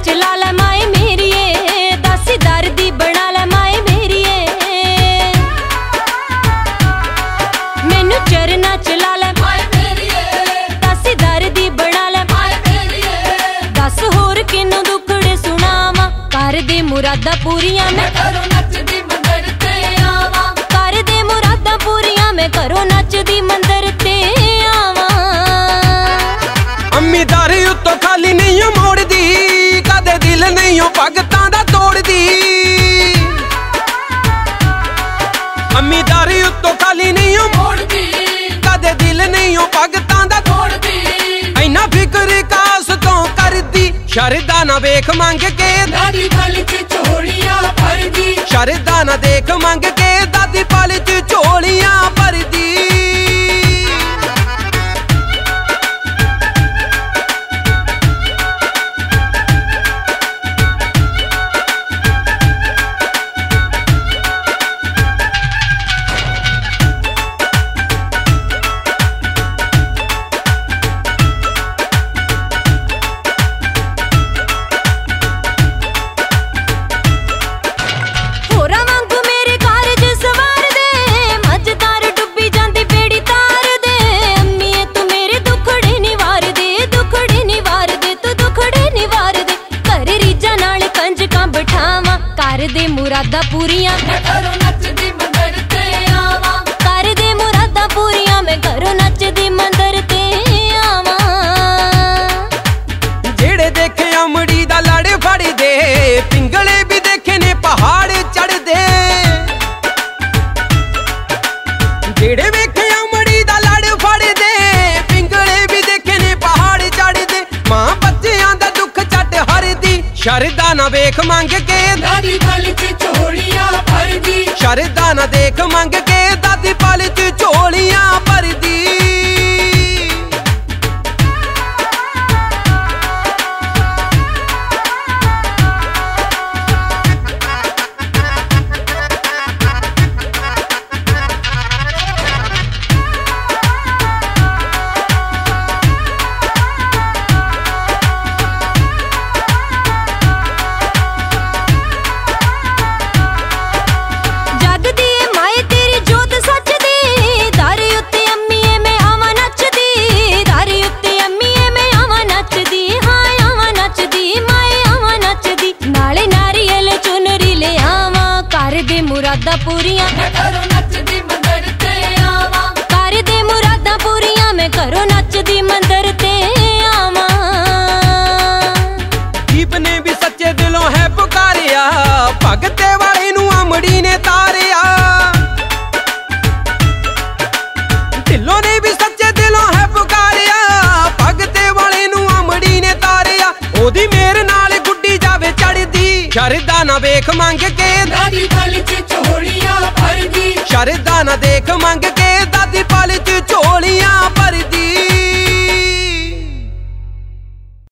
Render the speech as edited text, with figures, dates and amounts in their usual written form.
चला लै माए मेरिए, दासी दर्दी बना लै माए मेरिए। मैनू चरना चला लै माए मेरिए, दासी दर्दी बना लै माए मेरिए। दस होर किनू दुखड़े सुनावा, कर दे मुरादा पूरियां मैं घरों नचदी मंदर ते आवां। कर दे मुरादा पूरियां मैं घरों नचदी मंदर ते आवां। अम्मी दारी उत्तों खाली नहीं मोड़दी, कदे दिल नहीं भगतां दा तोड़दी। अम्मी दारी उत्तों खाली नहीं मोड़दी, कदे दिल नहीं भगतां दा तोड़दी। इन्ना फिक्र कास तो करदी, शरदा ना वेख मंग के दादी पल च झोलियां भरदी। शरदा ना देख मंग के दादी पल च झोलियां भरदी। कर दे मुरादा पूरियां मैं घरों नचदी मंदर ते आवां। कर दे मुरादा पूरियां मैं घरों नचदी मंदर ते आवां। जेड़े देखे अमड़ी दा लड़ फड़ दे, पिंगले भी देखे ने पहाड़ चढ़ दे। जेड़े वेखे अमड़ी दा लड़ फड़ दे, पिंगले भी देखे ने पहाड़ चढ़ दे। मां बच्चियां दा दुख झट हरदी, शरदा ना वेख मंग के दादी पल च झोलियां भरदी। शरदा ना देख मंग के दादी पल च झोलियां भरदी। मुरादा पूरियां मैं घरों नचदी मंदर ते आवां। कर दे मुरादा पूरियां मैं घरों नचदी मंदर ते आवां। दीप ने भी सच्चे दिलों है पुकारिया, भगते वाले नू अमड़ी ने तारिया। दिलों ने भी सच्चे दिलों है पुकारिया, भगते वाले नू अमड़ी ने तारिया। ओदी मेरे नाल गुड्डी जावे चढ़दी, शरदा ना वेख मंग के दादी पल च झोलियां भरदी। शरदा ना देख मंग